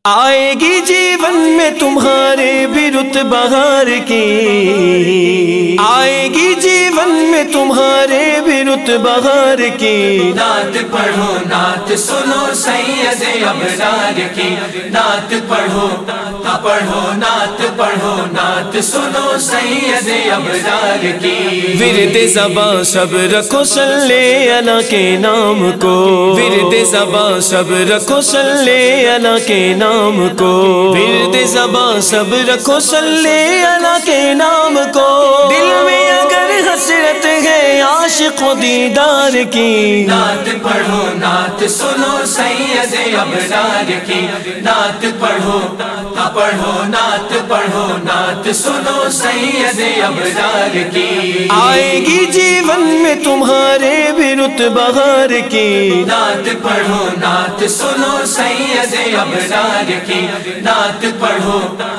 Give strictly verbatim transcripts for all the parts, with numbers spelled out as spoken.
آئے گی جیون میں تمہارے بھی رت بہار کی، آئے گی جیون میں تمہارے بھی رت بہار کی۔ نعت پڑھو نعت سنو سید ابرار کی، نعت پڑھو پڑھو نعت پڑھو نعت سنو سید ابرار کی۔ ورد زباں سب رکھو صلی اللہ کے نام کو، ورد زباں سب رکھو صلی اللہ کے نام کو، ورد زباں سب رکھو صلی اللہ کے نام کو۔ دل میں اگر حسرت ہے عاشق و دیدار کی، نعت پڑھو نعت سنو سید ابرار کی، نعت پڑھو پڑھو نعت پڑھو نعت سنو سید ابرار کی۔ آئے گی جیون میں تمہارے بھی رت بہار کی، نعت پڑھو نعت سنو سید ابرار کی، نعت پڑھو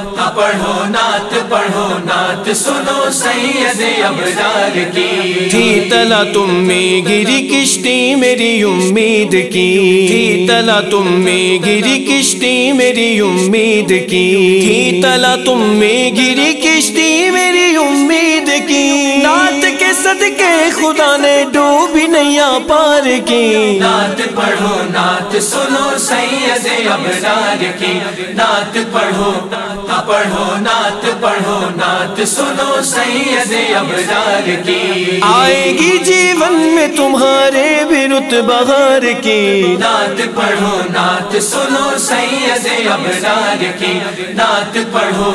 پڑھو نعت پڑھو نعت سنو سید ابرار کی۔ تھی تلا تم میں گری کشتی میری امید کی، تھی تلا تم میں گری کشتی میری امید کی، تھی تلا تم میں گری کشتی میری امید کی۔ نعت کے صدقے خدا نے ڈوبی نیا پار کی، نعت پڑھو نعت سنو سید ابرار کی، نعت پڑھو پڑھو نعت پڑھو نعت سنو سید ابرار کی۔ آئے گی جیون میں تمہارے بھی رت بہار کی، نعت پڑھو نعت سنو سید ابرار کی، نعت پڑھو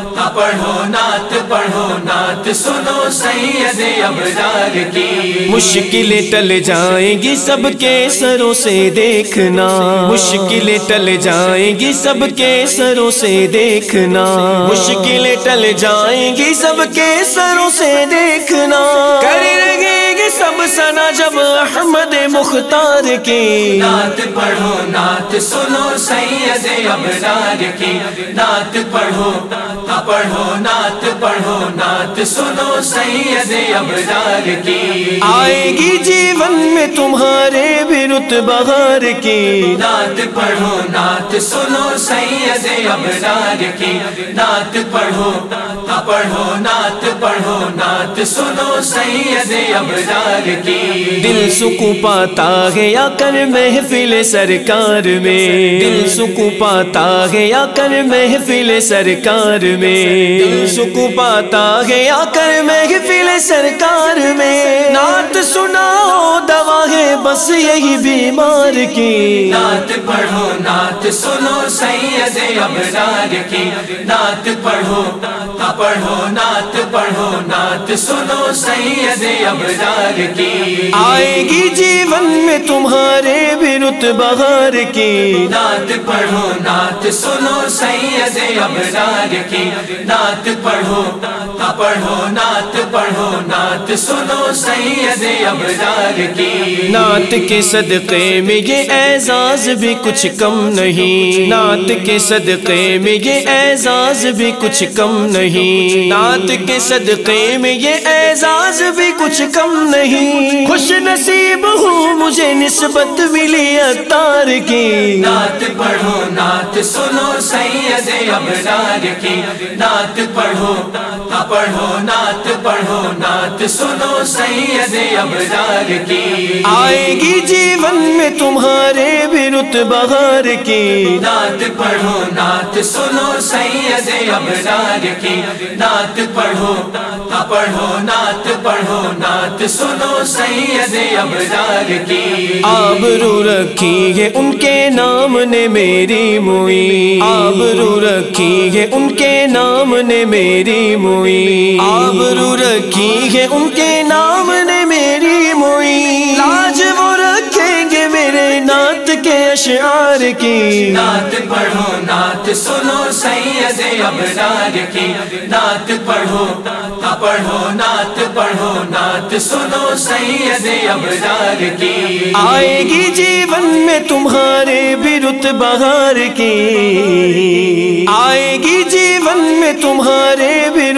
پڑھو نعت پڑھو نعت سنو سید ابرار کی۔ مشکلیں ٹل جائیں گی سب کے سروں سے دیکھنا، مشکلیں ٹل جائیں گی سب کے سروں سے دیکھنا، مشکلیں ٹل جائیں گی سب کے سروں سے دیکھنا۔ کرے لگے گی سب سنا جب احمد مختار کی، نعت پڑھو نعت سنو سید ابرار کی، نعت پڑھو پڑھو نعت پڑھو نعت سنو سید ابرار کی۔ آئے گی جیون میں تمہارے بھی رت بہار کی، نعت پڑھو نعت سنو سید ابرار کی، نعت پڑھو پڑھو نعت پڑھو نعت سنو سید ابرار کی۔ دل سکون پاتا ہے یا کر محفل سرکار میں، دل سکون پاتا ہے یا کر محفل سرکار میں، دل سکون پاتا ہے یا کر محفل سرکار میں۔ نعت سناؤ دوا ہے بس یہی بیمار کی، نعت پڑھو نعت سنو سید ابرار کی، نعت پڑھو پڑھو نعت پڑھو نعت سنو سید ابرار کی۔ آئے گی جیون میں تمہارے بھی رت بہار کی، نعت پڑھو نعت سنو سید ابرار کی، نعت پڑھو پڑھو نعت پڑھو نعت سنو سید ابرار کی۔ نعت کے صدقے میں یہ اعزاز بھی کچھ کم نہیں، نعت کے صدقے میں یہ اعزاز بھی کچھ کم نہیں، نعت کے صدقے میں یہ اعزاز بھی کچھ کم نہیں۔ خوش نصیب ہوں مجھے نسبت ملی عطار کی، نعت پڑھو نعت سنو سید ابرار کی، نعت پڑھو پڑھو نعت پڑھو نعت سنو سید ابرار کی۔ آئے گی جیون میں تمہارے بھی رت بہار کی، نعت پڑھو نعت سنو سید ابرار کی، نعت پڑھو پڑھو نعت پڑھو نعت سنو سید ابرار کی۔ آبرو رکھی ہے ان کے نام نے میری موئی، آبرو رکھی ہے ان کے نام نے میری موئی، آبرو رکھی ہے ان کے نام نے میری موئی۔ لاج وہ رکھیں گے میرے نعت کے اشعار کی، نعت پڑھو نعت سنو سید ابرار کی، نعت پڑھو پڑھو نعت پڑھو نعت سنو سید ابرار کی۔ آئے گی جیون میں تمہارے بھی رت بہار کی، آئے گی جیون میں تمہارے بھی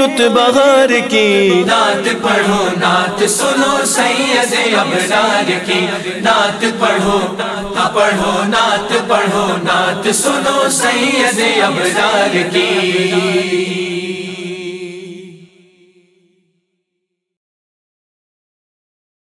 رت بہار کی، نعت پڑھو نعت سنو سید ابرار کی، نعت پڑھو پڑھو نعت پڑھو نعت سنو سید ابرار کی۔